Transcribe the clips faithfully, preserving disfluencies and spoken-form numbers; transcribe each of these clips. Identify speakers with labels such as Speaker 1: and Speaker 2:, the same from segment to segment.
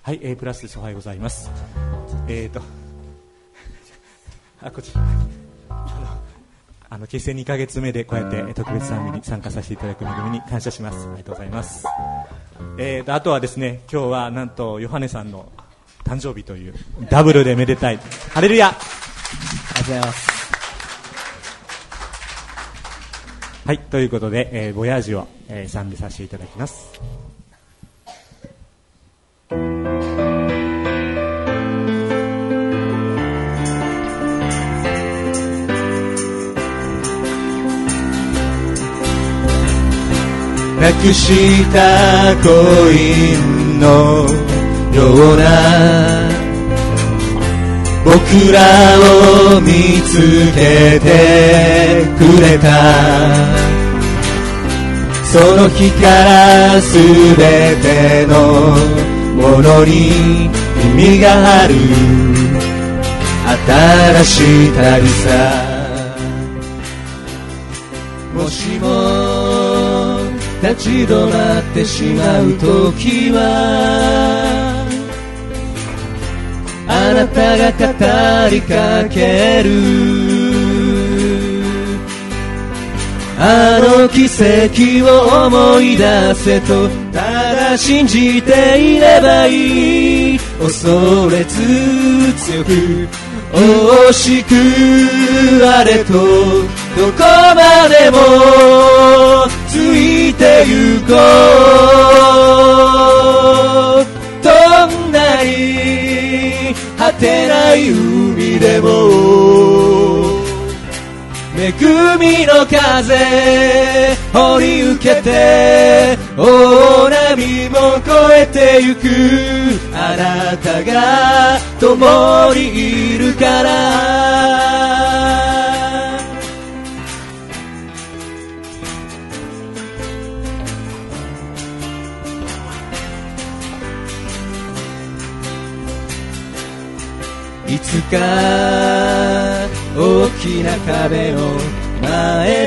Speaker 1: はい、A プラスです。おはようございます。えーとあこちらあのあの結成にかげつめでこうやって特別賛美に参加させていただく恵みに感謝します。ありがとうございます。えーとあとはですね、今日はなんとヨハネさんの誕生日というダブルでめでたい。ハレルヤ。ありがとうございます。はい、ということで、えー、ボヤージュを、えー、賛美させていただきます。
Speaker 2: なくしたコインのような僕らを見つけてくれた。その日からすべてのものに意味がある。新しい旅さ。もしも立ち止まってしまうときは、あなたが語りかけるあの奇跡を思い出せと、ただ信じていればいい。恐れず強く惜しくあれと、どこまでもついてゆこう。どんなに果てない海でも恵みの風放り受けて、大波も越えてゆく。あなたが共にいるから。いつか大きな壁の前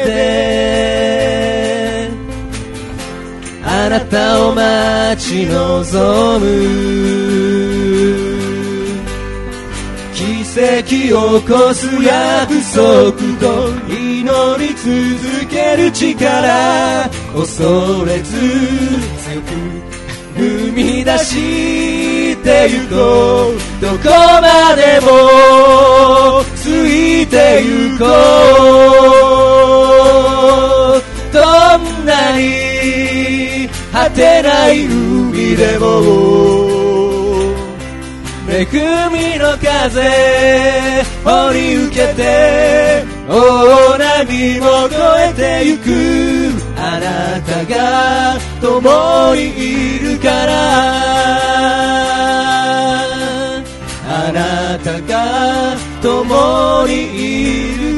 Speaker 2: であなたを待ち望む。奇跡を起こす約束と祈り続ける力。恐れず強く踏み出してゆこう。どこまでもついてゆこう。どんなに果てない海でも恵みの風放り受けて、大波も越えてゆく。あなたが共にいるから。あなたが共にいる